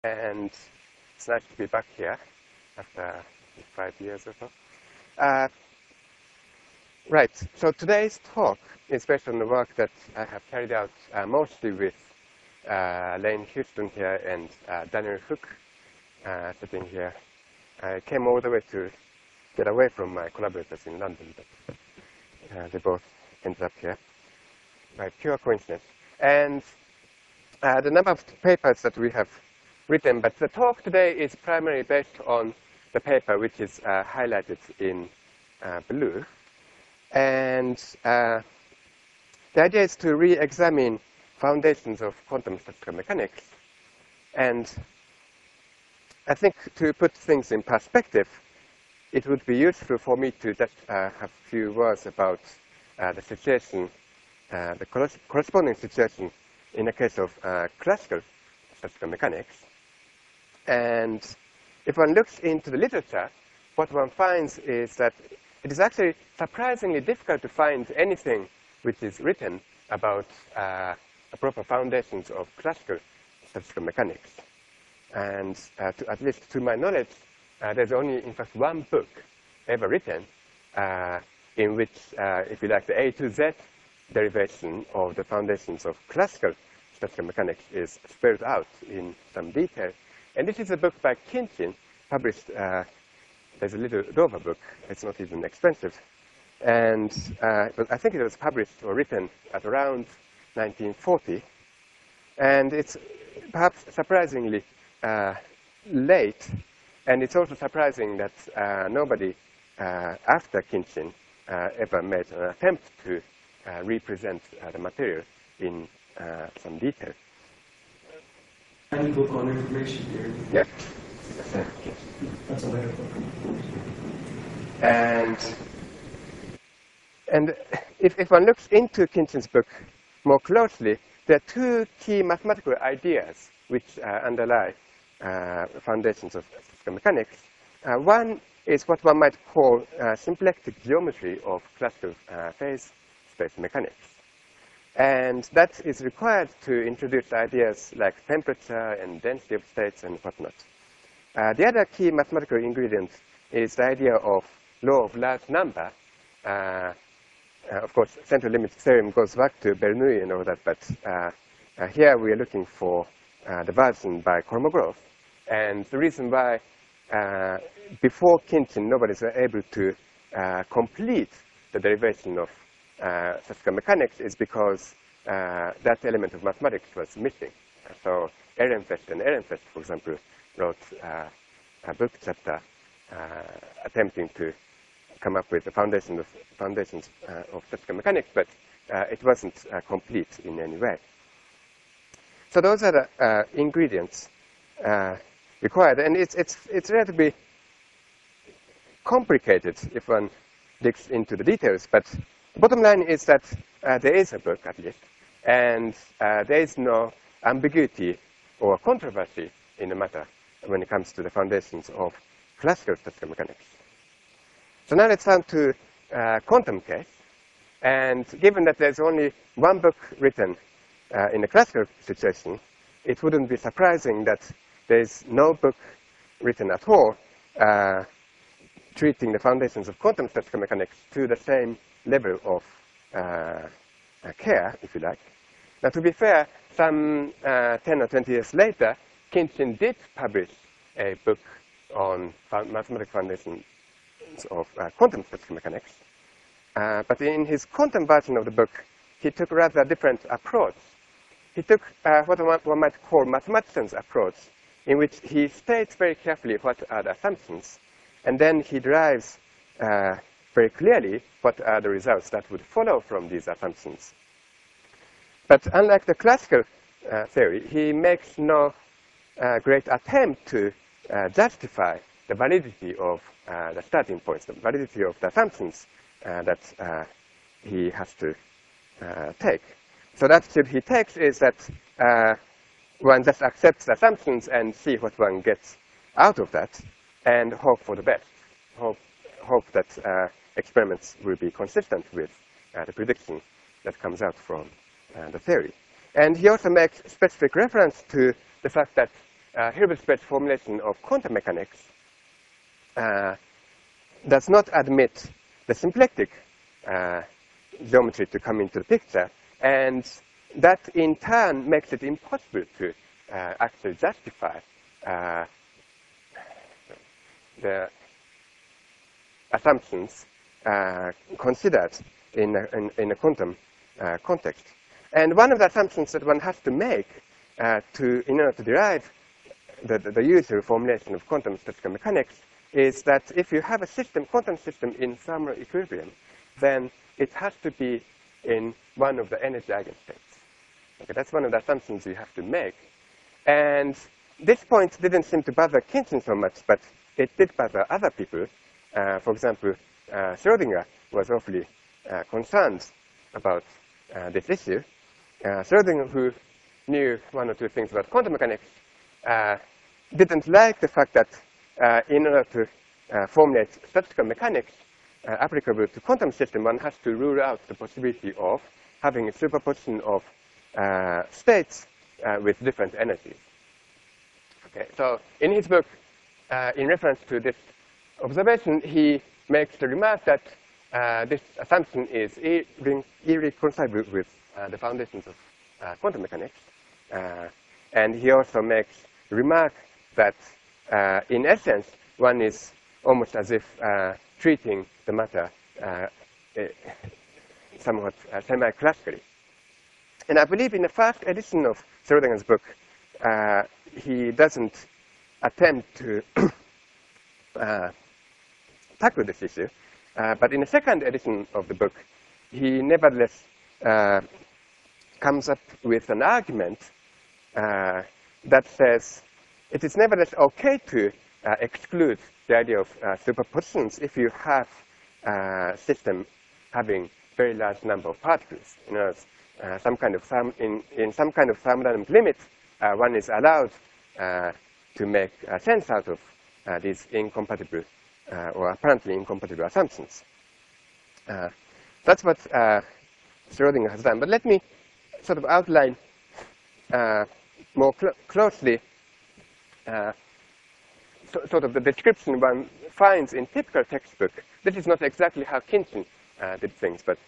And it's nice to be back here after 5 years or so. Right, so today's talk is based on the work that I have carried out mostly with Lane Houston here and Daniel Hook sitting here. I came all the way to get away from my collaborators in London, but they both ended up here by pure coincidence. And the number of papers that we have written, but the talk today is primarily based on the paper which is highlighted in blue. And the idea is to re-examine foundations of quantum statistical mechanics. And I think to put things in perspective, it would be useful for me to just have a few words about the situation, the corresponding situation in the case of classical statistical mechanics. And if one looks into the literature, what one finds is that it is actually surprisingly difficult to find anything which is written about the proper foundations of classical statistical mechanics. And at least to my knowledge, there's only, in fact, one book ever written in which, if you like, the A to Z derivation of the foundations of classical statistical mechanics is spelled out in some detail. And this is a book by Khinchin, published, there's a little Dover book, it's not even expensive. And I think it was published or written at around 1940. And it's perhaps surprisingly late. And it's also surprising that nobody after Khinchin ever made an attempt to represent the material in some detail. Any book on information theory? Yeah. That's a later book. And if one looks into Khinchin's book more closely, there are two key mathematical ideas which underlie foundations of statistical mechanics. One is what one might call symplectic geometry of classical phase space mechanics. And that is required to introduce ideas like temperature and density of states and whatnot. The other key mathematical ingredient is the idea of law of large number. Of course, central limit theorem goes back to Bernoulli and all that, but here we are looking for the version by Kolmogorov. And the reason why before Khinchin nobody was able to complete the derivation of statistical mechanics is because that element of mathematics was missing. So Ehrenfest and Ehrenfest, for example, wrote a book chapter attempting to come up with the foundations of statistical mechanics, but it wasn't complete in any way. So those are the ingredients required, and it's relatively complicated if one digs into the details, but the bottom line is that there is a book, at least, and there is no ambiguity or controversy in the matter when it comes to the foundations of classical statistical mechanics. So now let's turn to quantum case. And given that there's only one book written in the classical situation, it wouldn't be surprising that there's no book written at all treating the foundations of quantum statistical mechanics to the same level of care, if you like. Now, to be fair, some 10 or 20 years later, Khinchin did publish a book on mathematical foundations of quantum statistical mechanics. But in his quantum version of the book, he took a rather different approach. He took what one might call mathematician's approach, in which he states very carefully what are the assumptions, and then he derives very clearly what are the results that would follow from these assumptions. But unlike the classical theory, he makes no great attempt to justify the validity of the starting points, the validity of the assumptions that he has to take. So the attitude he takes is that one just accepts the assumptions and see what one gets out of that and hope for the best, hope that experiments will be consistent with the prediction that comes out from the theory. And he also makes specific reference to the fact that Hilbert-Space formulation of quantum mechanics does not admit the symplectic geometry to come into the picture, and that in turn makes it impossible to actually justify the assumptions considered in a quantum context. And one of the assumptions that one has to make in order to derive the usual formulation of quantum statistical mechanics is that if you have a quantum system in thermal equilibrium, then it has to be in one of the energy eigenstates. Okay, that's one of the assumptions you have to make. And this point didn't seem to bother Kinchen so much, but it did bother other people. For example, Schrödinger was awfully concerned about this issue. Schrödinger, who knew one or two things about quantum mechanics, didn't like the fact that in order to formulate statistical mechanics applicable to quantum system, one has to rule out the possibility of having a superposition of states with different energies. Okay, so in his book, in reference to this observation, he makes the remark that this assumption is irreconcilable with the foundations of quantum mechanics. And he also makes the remark that, in essence, one is almost as if treating the matter somewhat semi-classically. And I believe in the first edition of Schrödinger's book, he doesn't attempt to tackle this issue. But in the second edition of the book, he nevertheless comes up with an argument that says it is nevertheless okay to exclude the idea of superpositions if you have a system having very large number of particles. In other words, in some kind of thermodynamic limit, one is allowed to make sense out of these incompatible or apparently incompatible assumptions. That's what Schrödinger has done. But let me sort of outline more closely sort of the description one finds in typical textbook. This is not exactly how Kinchen did things, but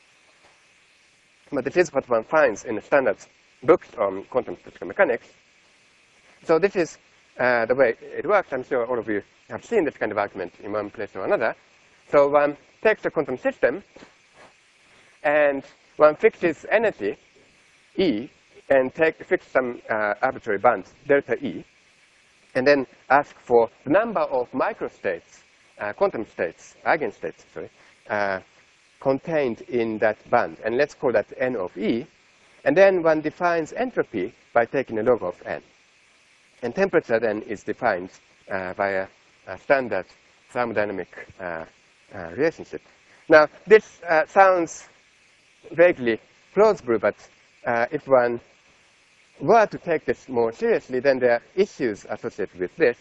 this is what one finds in the standard books on quantum statistical mechanics. So this is the way it works. I'm sure all of you have seen this kind of argument in one place or another. So one takes a quantum system, and one fixes energy, E, and fix some arbitrary band, delta E, and then ask for the number of microstates, quantum states, eigenstates, contained in that band. And let's call that n of E. And then one defines entropy by taking a log of n. And temperature then is defined by a standard thermodynamic relationship. Now, this sounds vaguely plausible, but if one were to take this more seriously, then there are issues associated with this.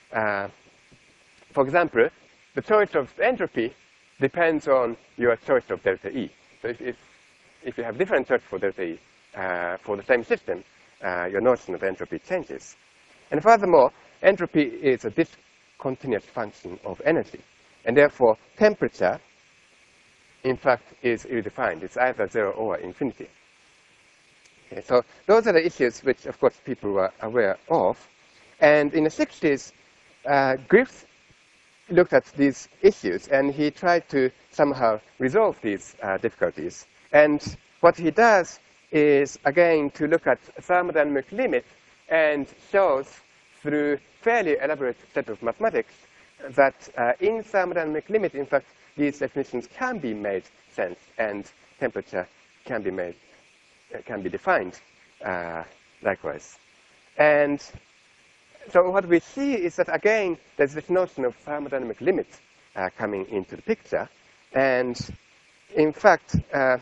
For example, the choice of entropy depends on your choice of delta E. So if you have different choice for delta E for the same system, your notion of entropy changes. And furthermore, entropy is a discontinuous function of energy. And therefore, temperature, in fact, is ill-defined. It's either 0 or infinity. Okay, so those are the issues which, of course, people were aware of. And in the 60s, Griffith looked at these issues, and he tried to somehow resolve these difficulties. And what he does is, again, to look at thermodynamic limit and shows through fairly elaborate set of mathematics that in thermodynamic limit, in fact, these definitions can be made sense, and temperature can be defined likewise. And so what we see is that, again, there's this notion of thermodynamic limit coming into the picture. And in fact,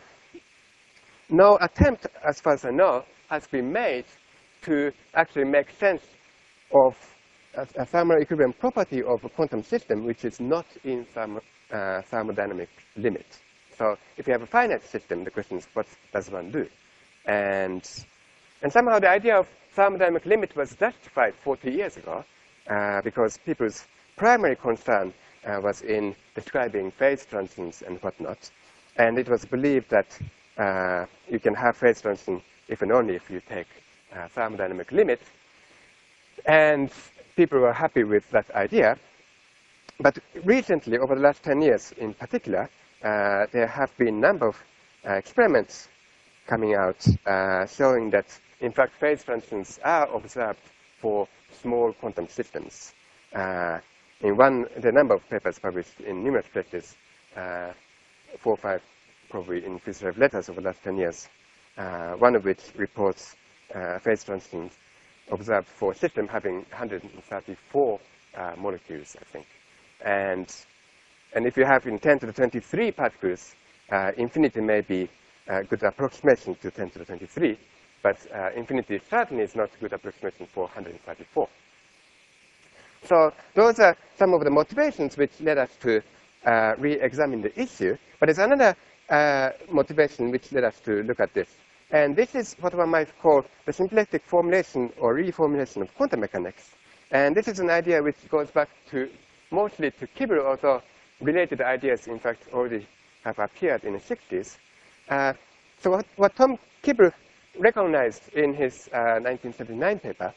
no attempt, as far as I know, has been made to actually make sense of a thermal equilibrium property of a quantum system which is not in thermodynamic limit. So if you have a finite system, the question is, what does one do? And somehow the idea of thermodynamic limit was justified 40 years ago because people's primary concern was in describing phase transitions and whatnot. And it was believed that you can have phase transition if and only if you take thermodynamic limit. And people were happy with that idea. But recently, over the last 10 years in particular, there have been a number of experiments coming out showing that, in fact, phase transitions are observed for small quantum systems. The number of papers published in numerous places, 4 or 5 probably in Physics Letters over the last 10 years, one of which reports phase transitions observed for a system having 134 molecules, I think. And if you have in 10 to the 23 particles, infinity may be a good approximation to 10 to the 23, but infinity certainly is not a good approximation for 134. So those are some of the motivations which led us to re-examine the issue. But there's another motivation which led us to look at this. And this is what one might call the symplectic formulation or reformulation of quantum mechanics. And this is an idea which goes back to mostly to Kibble, although related ideas, in fact, already have appeared in the 60s. So what Tom Kibble recognized in his 1979 paper,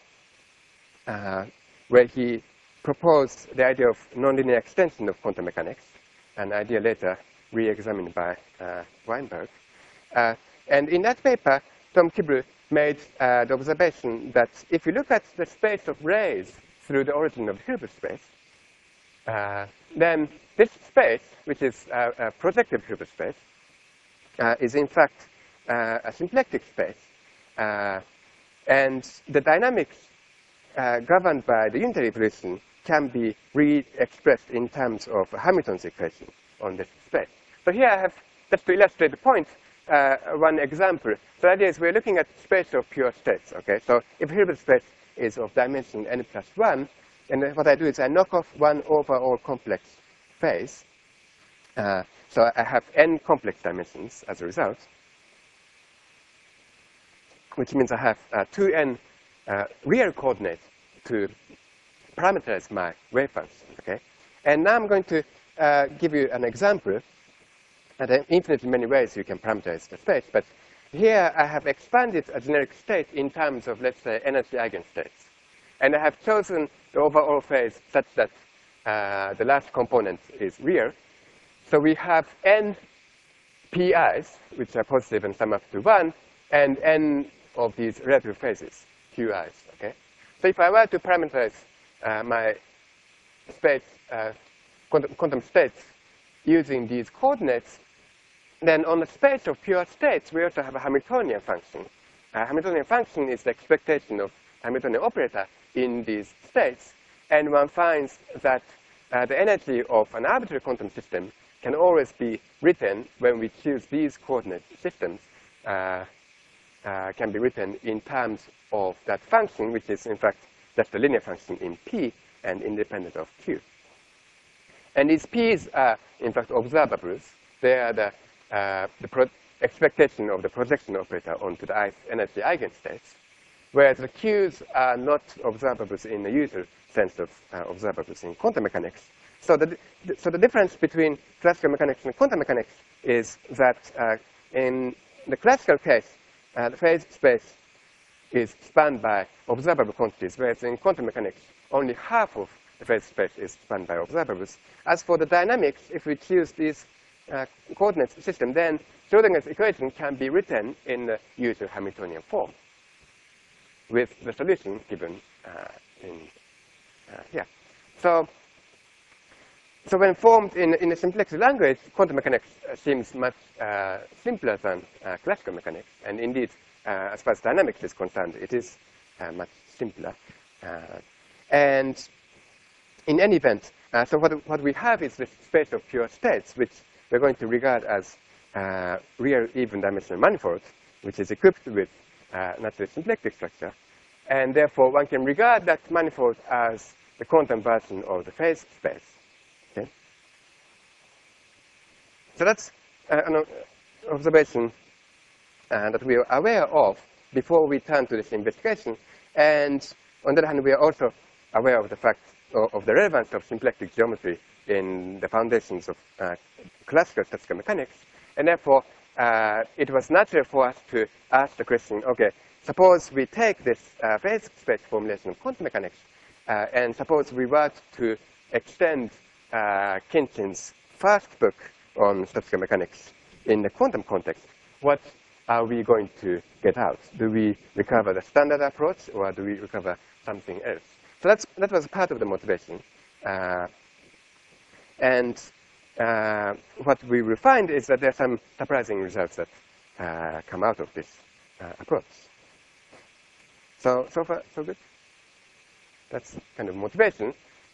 where he proposed the idea of nonlinear extension of quantum mechanics, an idea later re-examined by Weinberg. And in that paper, Tom Kibble made the observation that if you look at the space of rays through the origin of the Hilbert space, then this space, which is a projective Hilbert space, is in fact a symplectic space. And the dynamics governed by the unitary evolution can be re-expressed in terms of Hamilton's equation on this space. So here I have, just to illustrate the point, one example. So the idea is we're looking at space of pure states. Okay, so if Hilbert space is of dimension n plus 1, and what I do is I knock off 1 over all complex phase. So I have n complex dimensions as a result, which means I have 2n real coordinates to parameterize my wave function. Okay, and now I'm going to give you an example. And there are infinitely many ways you can parameterize the space, but here I have expanded a generic state in terms of, let's say, energy eigenstates. And I have chosen the overall phase such that the last component is real. So we have n pi's, which are positive and sum up to 1, and n of these relative phases, qi's. Okay? So if I were to parameterize my space, quantum states using these coordinates, then on the space of pure states, we also have a Hamiltonian function. Hamiltonian function is the expectation of Hamiltonian operator in these states. And one finds that the energy of an arbitrary quantum system can always be written when we choose these coordinate systems, can be written in terms of that function, which is in fact just a linear function in P and independent of Q. And these P's are in fact observables. They are the expectation of the projection operator onto the energy eigenstates, whereas the Q's are not observables in the usual sense of observables in quantum mechanics. So the difference between classical mechanics and quantum mechanics is that in the classical case, the phase space is spanned by observable quantities, whereas in quantum mechanics, only half of the phase space is spanned by observables. As for the dynamics, if we choose these coordinate system, then Schrödinger's equation can be written in the usual Hamiltonian form with the solution given here. So when formed in a symplectic language, quantum mechanics seems much simpler than classical mechanics. And indeed, as far as dynamics is concerned, it is much simpler. And in any event, so what we have is this space of pure states, which we're going to regard as real even-dimensional manifold, which is equipped with naturally symplectic structure. And therefore, one can regard that manifold as the quantum version of the phase space. Okay? So that's an observation that we are aware of before we turn to this investigation. And on the other hand, we are also aware of the fact of the relevance of symplectic geometry in the foundations of classical statistical mechanics. And therefore, it was natural for us to ask the question, okay, suppose we take this phase space formulation of quantum mechanics, and suppose we were to extend Khinchin's first book on statistical mechanics in the quantum context, what are we going to get out? Do we recover the standard approach, or do we recover something else? So that was part of the motivation. And what we will find is that there are some surprising results that come out of this approach. So far, so good? That's kind of motivation.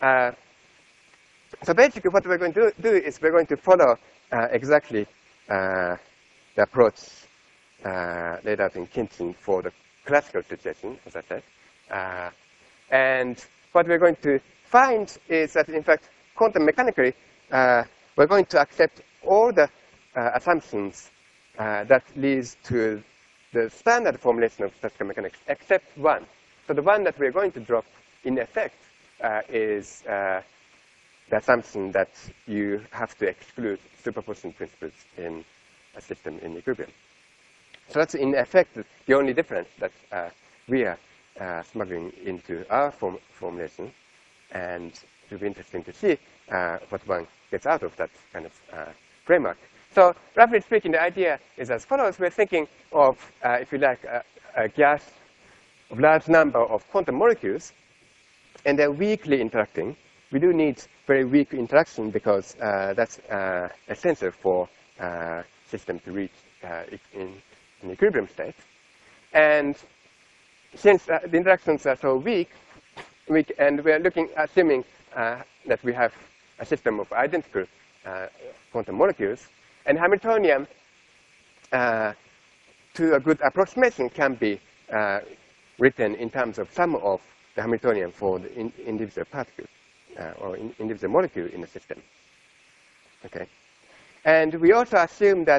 So basically what we're going to do is we're going to follow exactly the approach laid out in Khinchin for the classical situation, as I said. And what we're going to find is that, in fact, quantum mechanically, we're going to accept all the assumptions that leads to the standard formulation of statistical mechanics, except one. So the one that we're going to drop, in effect, is the assumption that you have to exclude superposition principles in a system in equilibrium. So that's, in effect, the only difference that we are smuggling into our formulation. And it will be interesting to see what one gets out of that kind of framework. So roughly speaking, the idea is as follows. We're thinking of, if you like, a gas of large number of quantum molecules, and they're weakly interacting. We do need very weak interaction because that's essential for system to reach in an equilibrium state. And since the interactions are so weak, and we're assuming that we have a system of identical quantum molecules, and Hamiltonian, to a good approximation, can be written in terms of sum of the Hamiltonian for the individual particle or individual molecule in the system. Okay, and we also assume that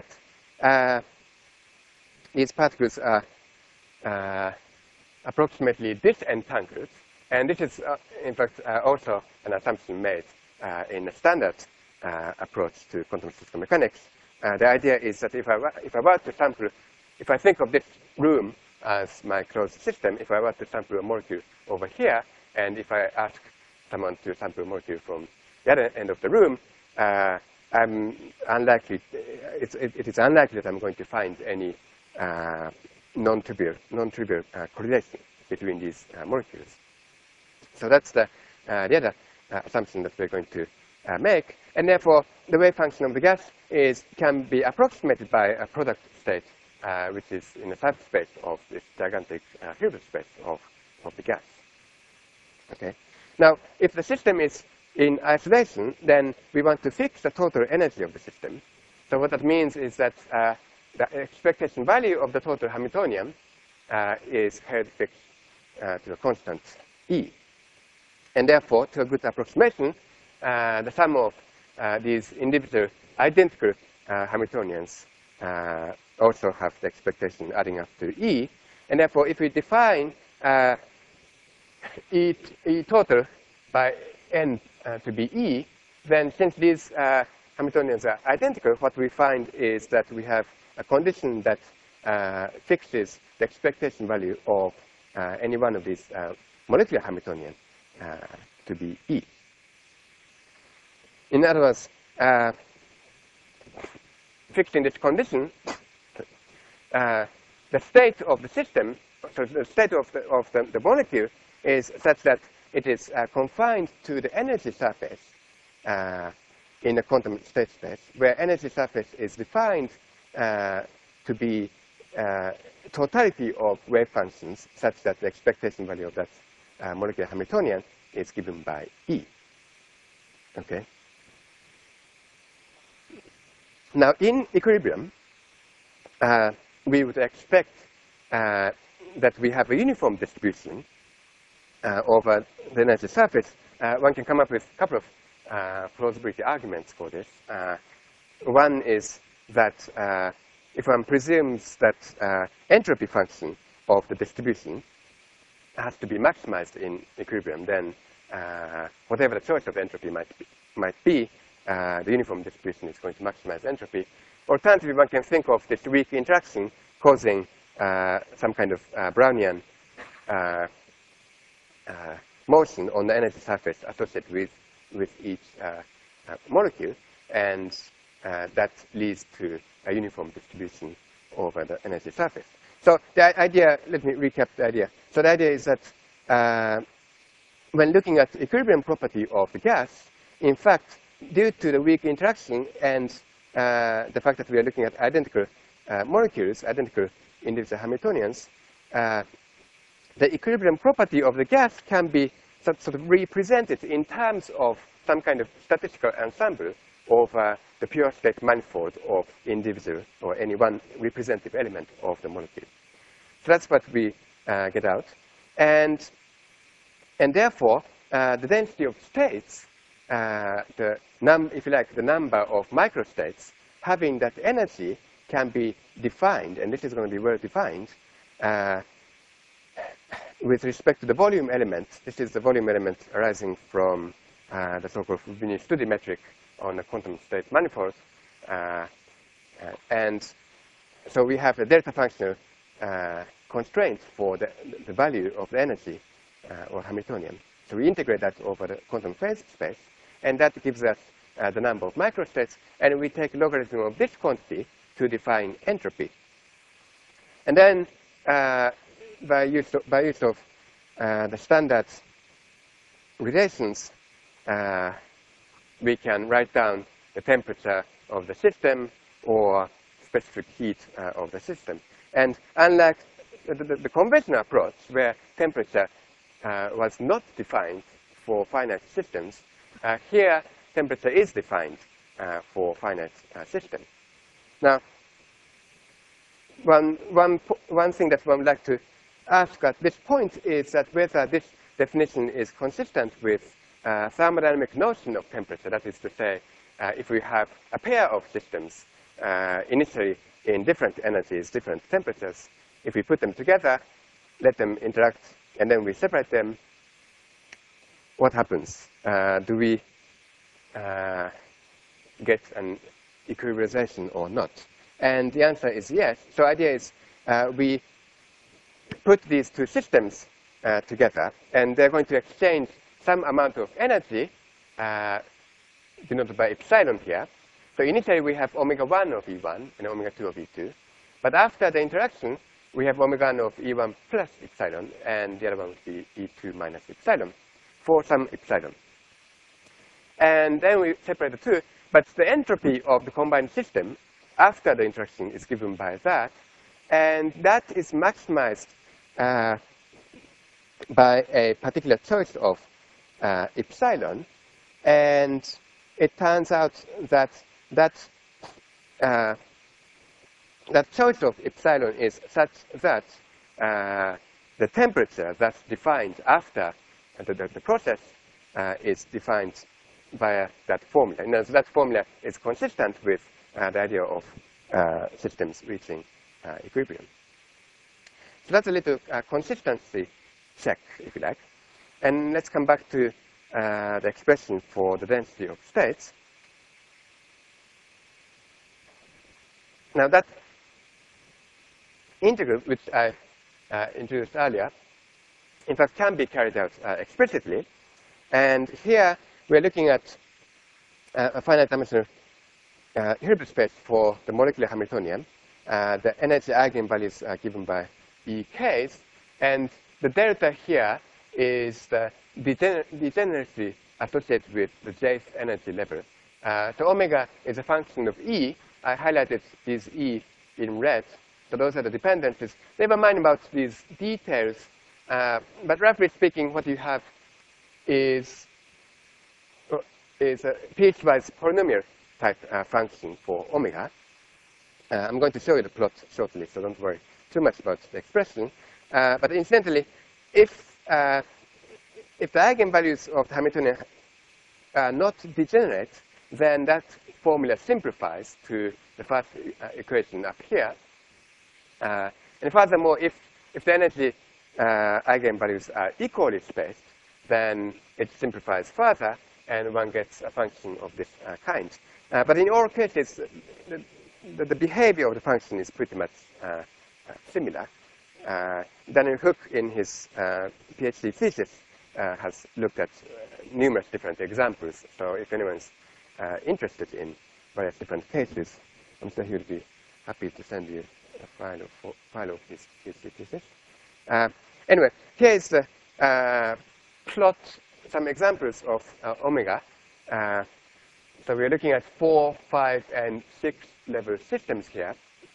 these particles are approximately disentangled, and this is, in fact, also an assumption made in a standard approach to quantum statistical mechanics. The idea is that if I were to sample, if I think of this room as my closed system, if I were to sample a molecule over here, and if I ask someone to sample a molecule from the other end of the room, I'm unlikely. It is unlikely that I'm going to find any non-trivial correlation between these molecules. So that's the other assumption that we're going to make, and therefore the wave function of the gas can be approximated by a product state, which is in the subspace of this gigantic Hilbert space of the gas. Okay. Now, if the system is in isolation, then we want to fix the total energy of the system. So what that means is that the expectation value of the total Hamiltonian is held fixed to a constant E. And therefore, to a good approximation, the sum of these individual identical Hamiltonians also have the expectation adding up to E. And therefore, if we define E total by n to be E, then since these Hamiltonians are identical, what we find is that we have a condition that fixes the expectation value of any one of these molecular Hamiltonian to be E. In other words, fixing this condition, the state of the system, so the state of the molecule is such that it is confined to the energy surface in a quantum state space, where energy surface is defined to be totality of wave functions such that the expectation value of that molecular Hamiltonian is given by E. Okay. Now, in equilibrium, we would expect that we have a uniform distribution over the energy surface. One can come up with a couple of plausibility arguments for this. One is that if one presumes that entropy function of the distribution has to be maximized in equilibrium, then whatever the choice of entropy might be, the uniform distribution is going to maximize entropy. Alternatively, one can think of this weak interaction causing some kind of Brownian motion on the energy surface associated with each molecule, and that leads to a uniform distribution over the energy surface. So the idea, let me recap the idea. So the idea is that when looking at equilibrium property of the gas, in fact, due to the weak interaction and the fact that we are looking at identical molecules, identical individual Hamiltonians, the equilibrium property of the gas can be sort of represented in terms of some kind of statistical ensemble over the pure state manifold of individual or any one representative element of the molecule. So that's what we get out. And therefore, the density of states, if you like, the number of microstates having that energy can be defined, and this is going to be well defined, with respect to the volume element. This is the volume element arising from the so-called Fubini-Studi metric on the quantum state manifold. And so we have a delta functional constraint for the value of the energy or Hamiltonian. So we integrate that over the quantum phase space, and that gives us the number of microstates, and we take logarithm of this quantity to define entropy. And then by use of the standard relations, we can write down the temperature of the system or specific heat of the system. And unlike the conventional approach, where temperature was not defined for finite systems, here temperature is defined for finite systems. Now, one thing that one would like to ask at this point is that whether this definition is consistent with thermodynamic notion of temperature. That is to say, if we have a pair of systems initially in different energies, different temperatures, if we put them together, let them interact, and then we separate them, what happens? Do we get an equilibrization or not? And the answer is yes. So the idea is we put these two systems together, and they're going to exchange some amount of energy denoted by epsilon here. So initially we have omega 1 of E1 and omega 2 of E2. But after the interaction, we have omega 1 of E1 plus epsilon, and the other one would be E2 minus epsilon for some epsilon. And then we separate the two. But the entropy of the combined system after the interaction is given by that. And that is maximized by a particular choice of epsilon. And it turns out that that choice of epsilon is such that the temperature that's defined after the process is defined via that formula. And so that formula is consistent with the idea of systems reaching equilibrium. So that's a little consistency check, if you like. And let's come back to the expression for the density of states. Now that integral, which I introduced earlier, in fact can be carried out explicitly. And here we're looking at a finite dimensional Hilbert space for the molecular Hamiltonian. The energy eigenvalues are given by EKs, and the delta here is the degeneracy associated with the jth energy level. So omega is a function of E. I highlighted these E in red. So those are the dependencies. Never mind about these details. But roughly speaking, what you have is a piecewise polynomial type function for omega. I'm going to show you the plot shortly, so don't worry too much about the expression. But incidentally, if the eigenvalues of the Hamiltonian are not degenerate, then that formula simplifies to the first equation up here. And furthermore, if the energy eigenvalues are equally spaced, then it simplifies further, and one gets a function of this kind. But in all cases, the behavior of the function is pretty much similar. Daniel Hook, in his PhD thesis, has looked at numerous different examples. So if anyone's interested in various different cases, I'm sure he would be happy to send you a file of his thesis. Anyway, here is the plot, some examples of omega. So we're looking at 4, 5, and 6 level systems here.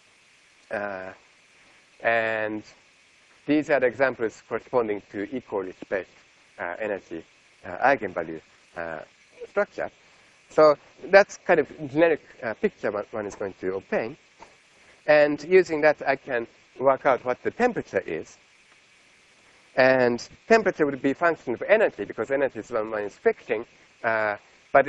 And these are the examples corresponding to equally spaced energy eigenvalue structure. So that's kind of generic picture what one is going to obtain. And using that, I can work out what the temperature is. And temperature would be a function of energy, because energy is one is fixing. But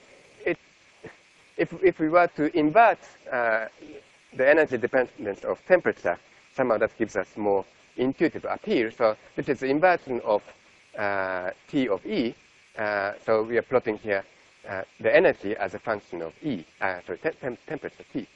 if we were to invert the energy dependence of temperature, somehow that gives us more intuitive appeal. So this is the inversion of T of E. So we are plotting here the energy as a function of E, temperature T.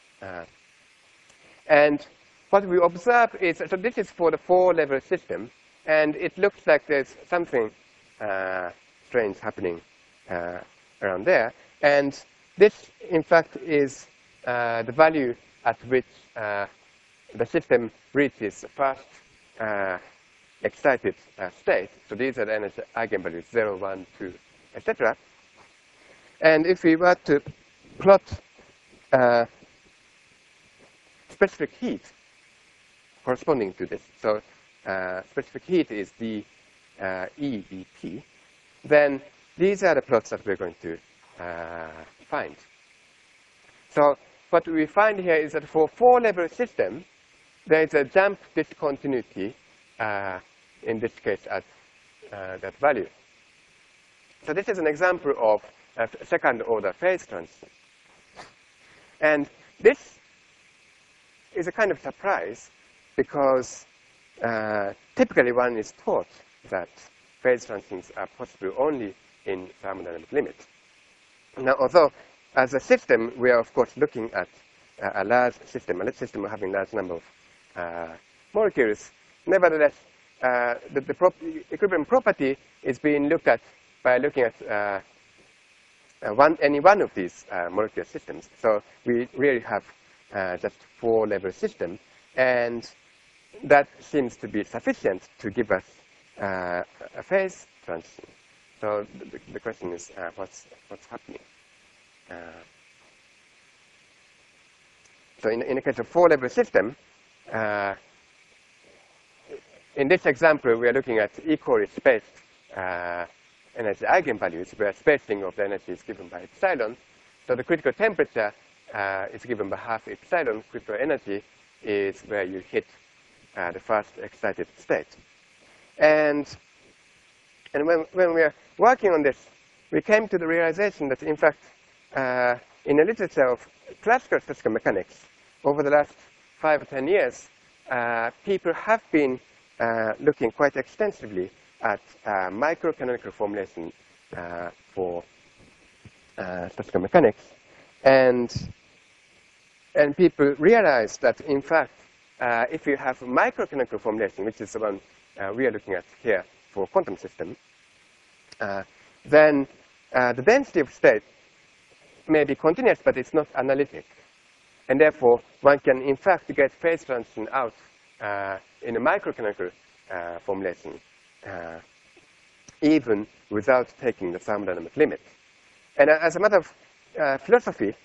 And what we observe is, so this is for the 4-level system, and it looks like there's something strange happening around there. And this, in fact, is the value at which the system reaches the first excited state. So these are the energy eigenvalues, 0, 1, 2, etc. And if we were to plot specific heat corresponding to this, so specific heat is the E dt, then these are the plots that we're going to find. So what we find here is that for 4-level system, there is a jump discontinuity in this case at that value. So this is an example of a second-order phase transition. And this is a kind of surprise, because typically one is taught that phase transitions are possible only in thermodynamic limit. Now, although as a system, we are of course looking at a large system having a large number of molecules, nevertheless, the equilibrium property is being looked at by looking at any one of these molecular systems. So we really have just 4-level system, and that seems to be sufficient to give us a phase transition. So the question is, what's happening? So in the case of 4-level system, in this example, we are looking at equally spaced energy eigenvalues, where spacing of the energy is given by epsilon. So the critical temperature is given by half epsilon. Critical energy is where you hit the first excited state. And when we are working on this, we came to the realization that, in fact, in the literature of classical statistical mechanics, over the last 5 or 10 years, people have been looking quite extensively at microcanonical formulation for statistical mechanics. And people realized that, in fact, if you have microcanonical formulation, which is the one we are looking at here for quantum system, then the density of state may be continuous, but it's not analytic. And therefore, one can, in fact, get phase transition out in a microcanonical formulation, even without taking the thermodynamic limit. And as a matter of philosophy,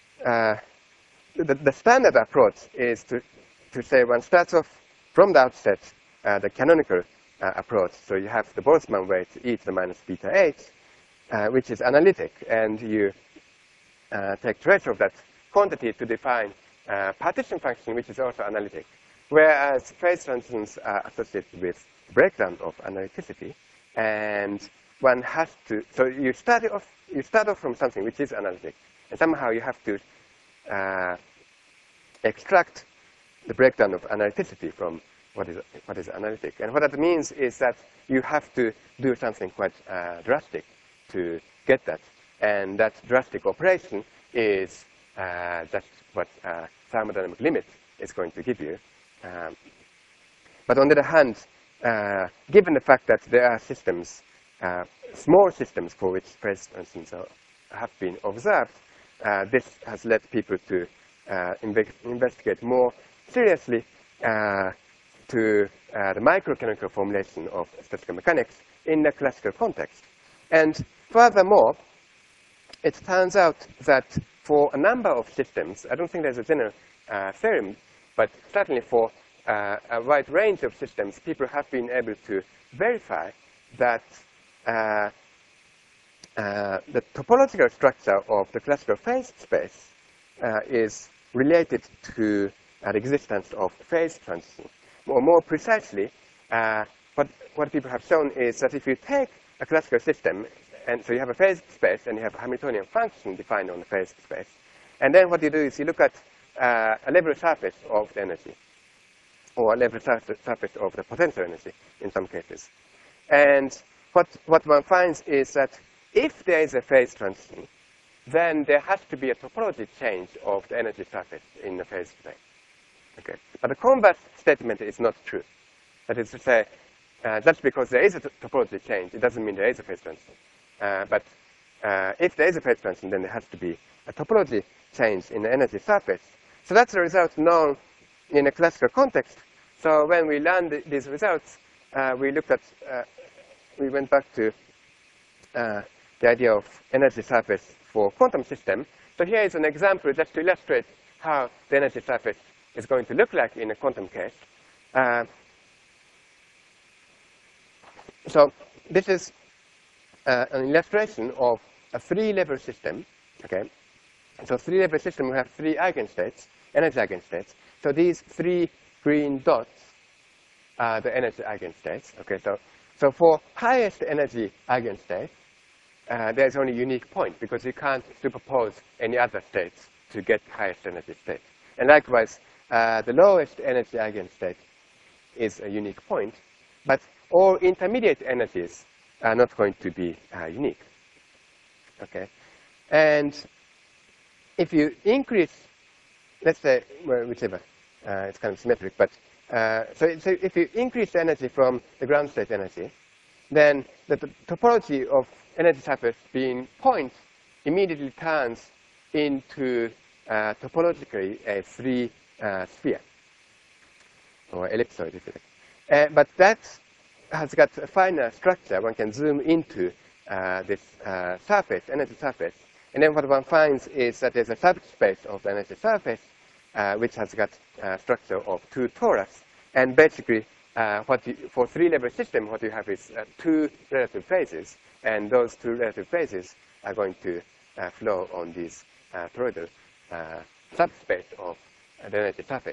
the standard approach is to say one starts off from the outset the canonical approach. So you have the Boltzmann weight e to the minus beta h, which is analytic, and you take trace of that quantity to define partition function, which is also analytic. Whereas phase transitions are associated with breakdown of analyticity, and one has to. So you start off from something which is analytic, and somehow you have to extract the breakdown of analyticity from what is analytic. And what that means is that you have to do something quite drastic to get that. And that drastic operation is that's what thermodynamic limit is going to give you. But on the other hand, given the fact that there are systems, small systems for which phase transitions have been observed, this has led people to investigate more seriously to the microchemical formulation of statistical mechanics in the classical context. And furthermore, it turns out that for a number of systems, I don't think there's a general theorem, but certainly for a wide range of systems, people have been able to verify that the topological structure of the classical phase space is related to the existence of phase transition. Or more precisely, what people have shown is that if you take a classical system, and so you have a phase space and you have a Hamiltonian function defined on the phase space, and then what you do is you look at a level surface of the energy, or a level surface of the potential energy in some cases. And what one finds is that if there is a phase transition, then there has to be a topology change of the energy surface in the phase space. Okay. But the converse statement is not true. That is to say, just because there is a topology change, it doesn't mean there is a phase transition. But if there is a phase transition, then there has to be a topology change in the energy surface. So that's a result known in a classical context. So when we learned these results, we went back to the idea of energy surface for quantum system. So here is an example just to illustrate how the energy surface is going to look like in a quantum case. So this is an illustration of a three-level system. Okay, so three-level system, we have three eigenstates, energy eigenstates. So these three green dots are the energy eigenstates. Okay, so for highest energy eigenstate, there's only a unique point because you can't superpose any other states to get highest energy state. And likewise, the lowest energy eigenstate is a unique point, but all intermediate energies are not going to be unique. Okay, and if you increase, let's say, well, whichever, it's kind of symmetric, but so if you increase the energy from the ground state energy, then the topology of energy surface being points immediately turns into topologically a free sphere, or ellipsoid, if you like. But that has got a finer structure. One can zoom into this surface, energy surface. And then what one finds is that there's a subspace of the energy surface which has got a structure of two torus. And basically, for three-level system, what you have is two relative phases. And those two relative phases are going to flow on this toroidal subspace of the energy surface.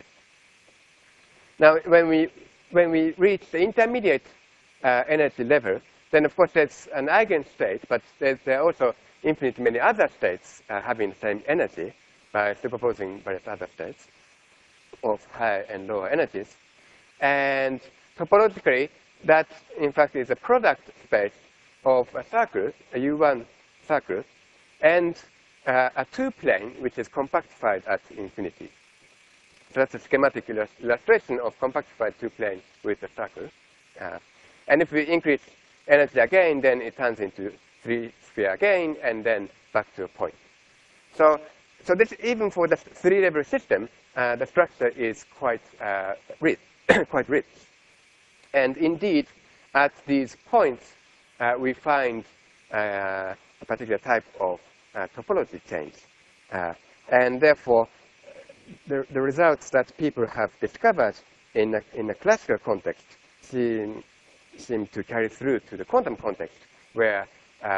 Now, when we reach the intermediate energy level, then of course there's an eigenstate, but there are also infinitely many other states having the same energy by superposing various other states of higher and lower energies. And topologically, that in fact is a product space of a circle, a U1 circle, and a two-plane which is compactified at infinity. So that's a schematic illustration of compactified two-plane with a circle. And if we increase energy again, then it turns into three-sphere again, and then back to a point. So this, even for the three-level system, the structure is quite rich, quite rich. And indeed, at these points, we find a particular type of topology change. And therefore, the results that people have discovered in a classical context seem to carry through to the quantum context, where,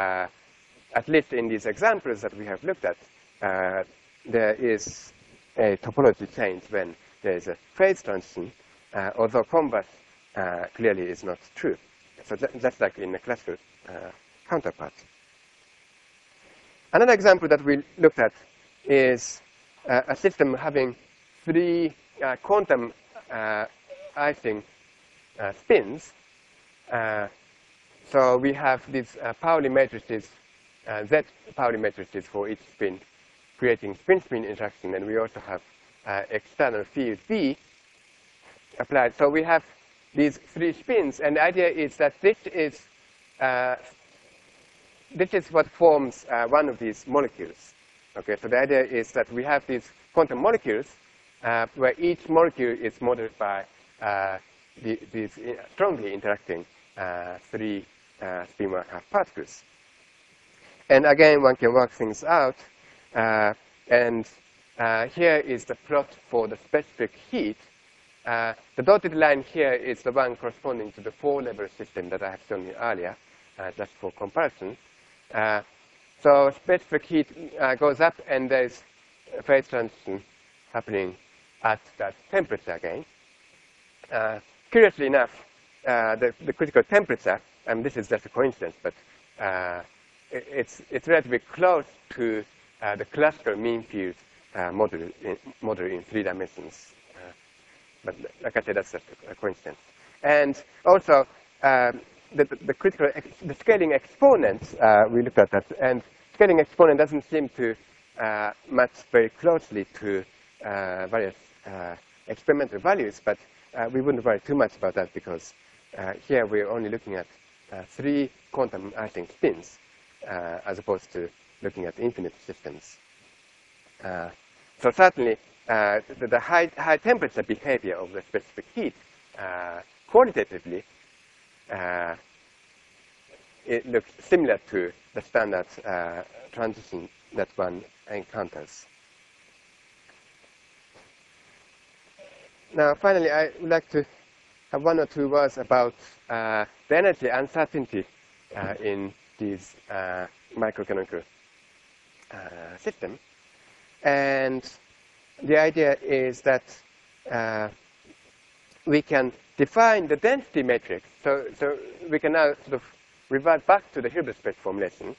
at least in these examples that we have looked at, there is a topology change when there is a phase transition, although converse clearly is not true. So just like in the classical counterpart. Another example that we looked at is a system having three quantum Ising spins. So we have these Pauli matrices, Z Pauli matrices for each spin, creating spin-spin interaction, and we also have external field V applied. So we have these 3 spins, and the idea is that this is what forms one of these molecules. Okay, so the idea is that we have these quantum molecules where each molecule is modeled by these strongly interacting 3 spin 1/2 particles. And again, one can work things out. And here is the plot for the specific heat. The dotted line here is the one corresponding to the 4-level system that I have shown you earlier, just for comparison. So specific heat goes up, and there's a phase transition happening at that temperature again. Curiously enough, the critical temperature, and this is just a coincidence, but it's relatively close to the classical mean field model in 3 dimensions. But like I said, that's just a coincidence. And also, the scaling exponent, we looked at that, and scaling exponent doesn't seem to match very closely to various experimental values, but we wouldn't worry too much about that because here we're only looking at 3 quantum Ising spins as opposed to looking at infinite systems. So certainly, the high temperature behavior of the specific heat qualitatively it looks similar to the standard transition that one encounters. Now, finally, I would like to have 1 or 2 words about the energy uncertainty in these microcanonical systems. And the idea is that we can define the density matrix. So we can now sort of revert back to the Hilbert space formulation.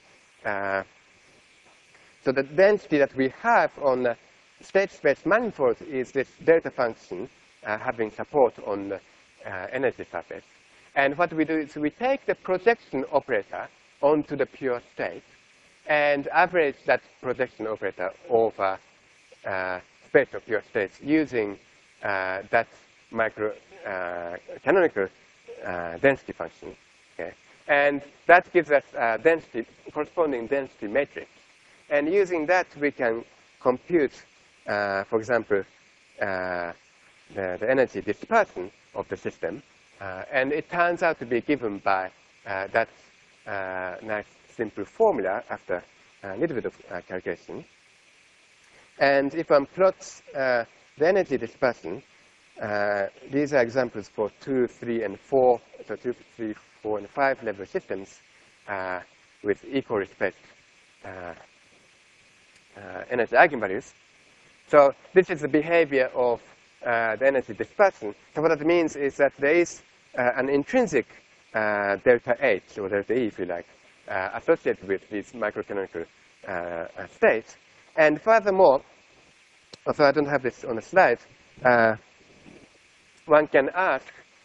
So the density that we have on the state space manifold is this delta function having support on the energy surface. And what we do is we take the projection operator onto the pure state and average that projection operator over space of pure states using that canonical density function. Okay? And that gives us corresponding density matrix. And using that, we can compute, for example, the energy dispersion of the system. And it turns out to be given by that nice simple formula after a little bit of calculation. And if one plots the energy dispersion, these are examples for 2, 3, and 4, so 2, 3, 4, and 5 level systems with equal respect energy eigenvalues. So this is the behavior of the energy dispersion. So what that means is that there is an intrinsic delta H, or delta E, if you like, associated with these microcanonical states. And furthermore, although I don't have this on the slide, one can ask,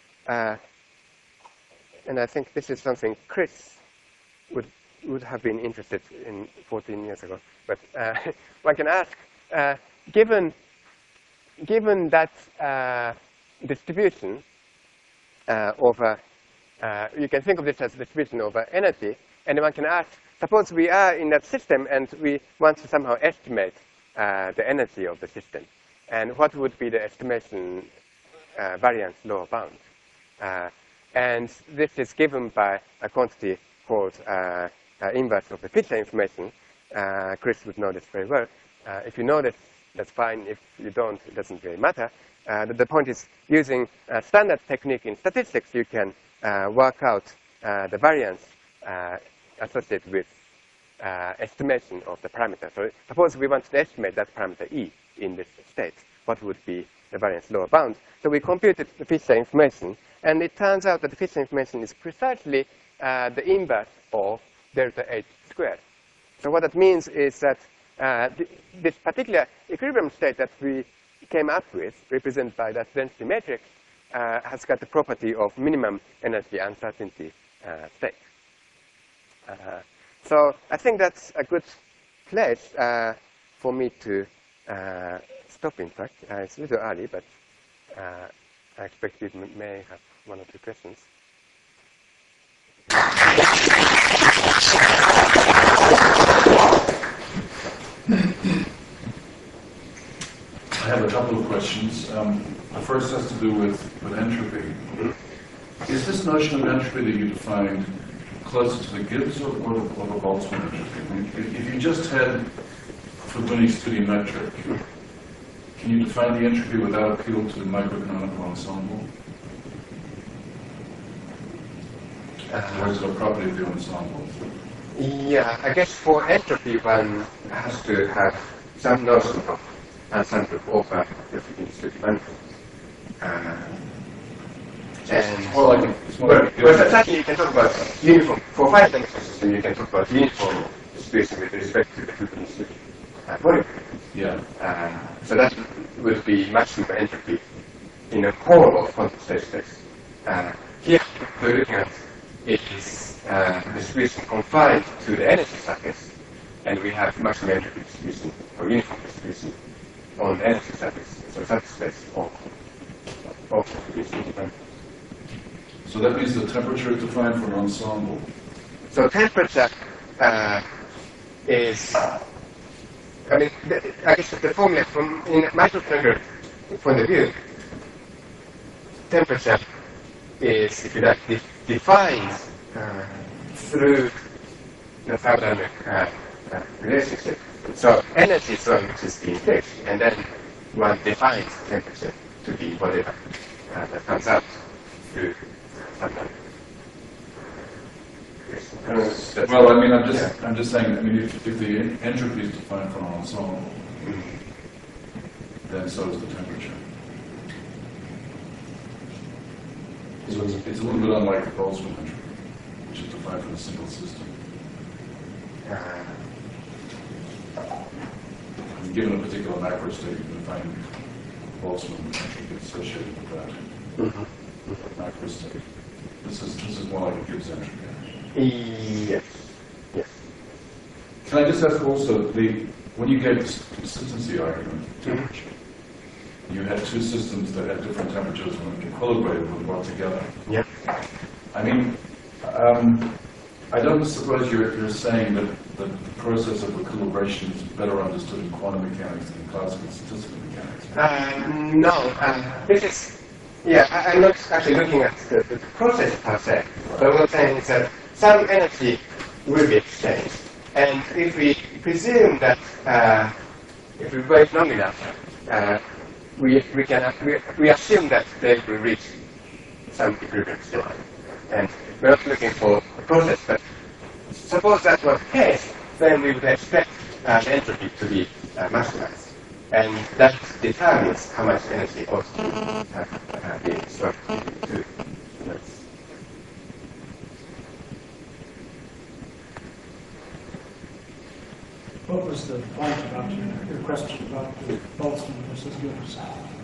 and I think this is something Chris would have been interested in 14 years ago, but one can ask, given that distribution over, you can think of this as distribution over energy, and one can ask, suppose we are in that system and we want to somehow estimate the energy of the system, and what would be the estimation variance lower bound? And this is given by a quantity called inverse of the Fisher information. Chris would know this very well. If you know this, that's fine. If you don't, it doesn't really matter. The point is, using a standard technique in statistics, you can work out the variance associated with estimation of the parameter. So suppose we want to estimate that parameter E in this state. What would be the variance lower bound? So we computed the Fisher information, and it turns out that the Fisher information is precisely the inverse of delta H squared. So what that means is that this particular equilibrium state that we came up with, represented by that density matrix, has got the property of minimum energy uncertainty state. So I think that's a good place for me to stop, in fact. It's a little early, but I expect you may have one or two questions. I have a couple of questions. The first has to do with entropy. Is this notion of entropy that you defined closer to the Gibbs or the Boltzmann entropy? I mean, if you just had Fabuni's 2D metric, can you define the entropy without appeal to the microeconomic ensemble? Or is it a property of the ensemble? Yeah, I guess for entropy one has to have some notion of ensemble over the frequency one. It's more like certainly you can talk about uniform. For finite-dimensional system, you can talk about uniform distribution with respect to the frequency volume. Yeah. So that would be maximum entropy in a whole of quantum space. Here, we're looking at is distribution confined to the energy surface, and we have maximum entropy distribution or uniform distribution on the energy surface. So surface space of distribution. So that means the temperature is defined for an ensemble. So temperature is, I mean, I guess the formula from in microthermal point of view, temperature is, if you like, defined through the thermodynamic relationship. So energy zone is being fixed, and then one defines temperature to be whatever that comes out through thermodynamic. Well, I mean, I'm just saying. I mean, if the entropy is defined for an ensemble, then so is the temperature. So it's a little bit unlike the Boltzmann entropy, which is defined for a single system. And given a particular macro state, you can find Boltzmann entropy associated with that macro state. This is more like a Gibbs entropy. Yes. Yes. Can I just ask also, when you gave the consistency argument, temperature, you had two systems that had different temperatures when equilibrated when brought together. Yeah. I mean, I don't suppose you're saying that the process of equilibration is better understood in quantum mechanics than in classical statistical mechanics. No. This is, yeah, I'm not actually looking at the process per se, but what I'm saying is that some energy will be exchanged. And if we presume that, if we wait long enough, we assume that they will reach some equilibrium state. And we're not looking for a process, but suppose that was the case, then we would expect the entropy to be maximized. And that determines how much energy ought to have been stored into units. What was the point about your question about the Boltzmann versus Gibbs?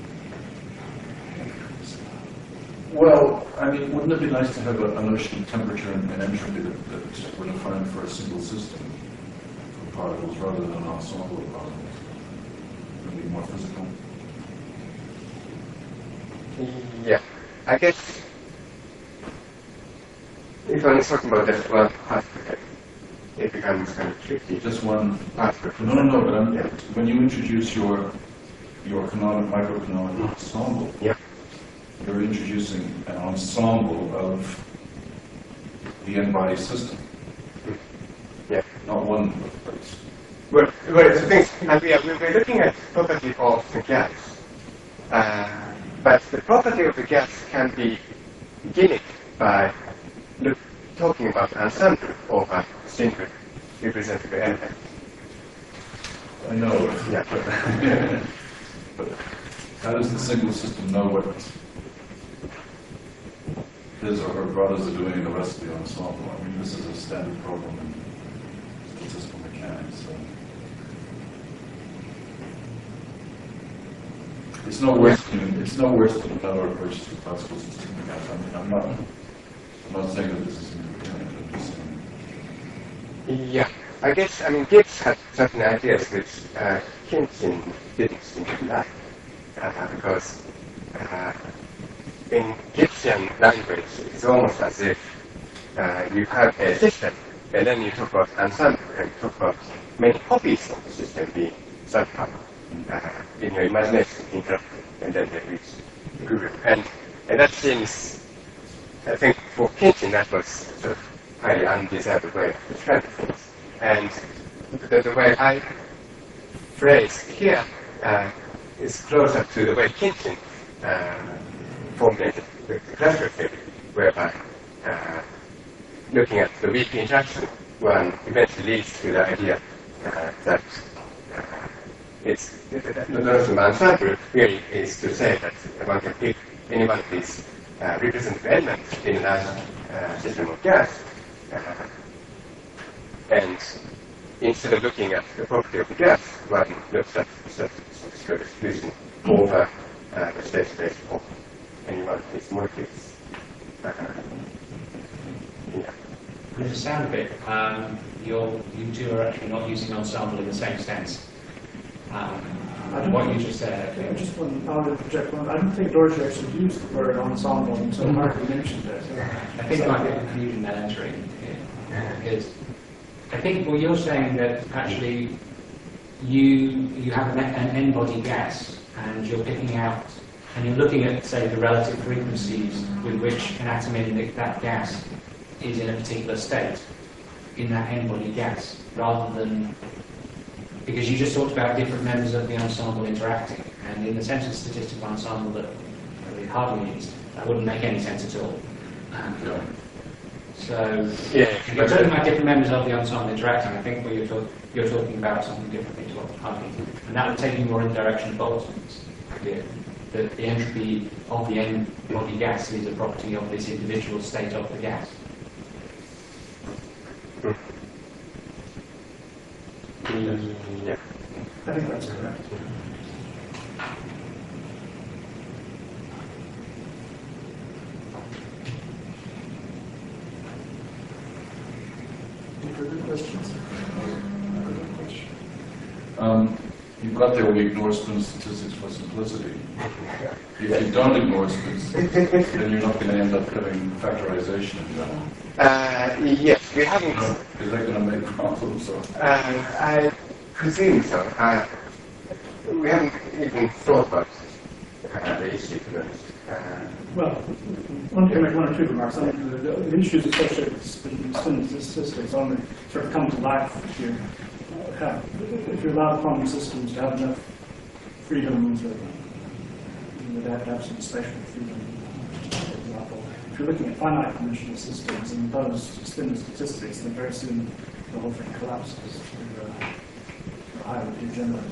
Well, I mean, wouldn't it be nice to have a notion of temperature and entropy that were defined for a single system for particles rather than an ensemble of particles? Would it be more physical? Yeah, I guess if one is talking about just one particle, it becomes kind of tricky. Just one particle. No, but when you introduce your microeconomic ensemble, yeah, you're introducing an ensemble of the n-body system. Yeah. Not one. Well, the thing is, and we're looking at property of the gas. But the property of the gas can be gimmicked by talking about ensemble of a single representative element. I know. Yeah. But how does the single system know what his or her brothers are doing in the rest of the ensemble? I mean, this is a standard problem in statistical mechanics. So. It's no worse than another approach to the classical system. I'm not saying that this is independent. I'm just saying. Yeah, I guess, I mean, Gibbs had certain ideas which Kinchin didn't seem to like, because in Gibbsian language, it's almost as if you have a system, and then you talk about ensemble, and you talk about many copies of the system being somehow in your imagination interrupted, and then they reach the group. And that seems, I think for Kinchin that was sort of highly undesirable way of describing things. And the way I phrase here is closer to the way Kinchin formulated the cluster theory, whereby looking at the weak interaction, one eventually leads to the idea that it's the notion of ensemble really is to say that one can pick any one of these representative elements in a system of gas, and instead of looking at the property of the gas, one looks at the statistical exclusion over the state space of any one of these molecules. Yeah. To understand a bit, you two are actually not using ensemble in the same sense. What you just said. I just want to project one. I don't think Dorje actually used the word ensemble until Mark mentioned it. I think I might be confusion that entering is. I think what you're saying that actually you have an n-body gas and you're picking out and you're looking at, say, the relative frequencies with which an atom in that gas is in a particular state in that n-body gas, rather than, because you just talked about different members of the ensemble interacting, and in the sense of statistical ensemble that really hardly means, that wouldn't make any sense at all. So, Yeah, if you're talking about different members of the ensemble interacting, I think what you're talking about something different to what Harvey, and that would take you more in the direction of Boltzmann's idea, that the entropy of the n-body gas is a property of this individual state of the gas. Yeah. I think that's correct. Any further questions? You've got there, we ignore spin statistics for simplicity. If you don't ignore spins, then you're not going to end up having factorization in that. Yes, we haven't. Is that going to make problems? Or? I presume so. We haven't even thought about the issue, to be honest. Well, one can make one or two remarks. I mean, the issues associated with spin statistics only sort of come to life if you allow quantum systems to have enough freedom to have some spatial freedom. For example, if you're looking at finite dimensional systems and those spin statistics, then very soon the whole thing collapses to a highly degenerate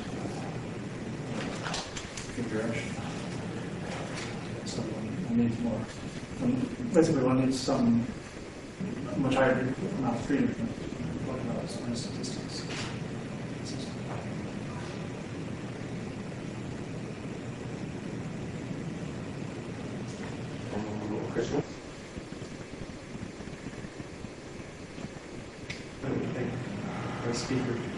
configuration. So one needs more. Basically, one needs some much higher amount of freedom for spin statistics. Questions? The speaker.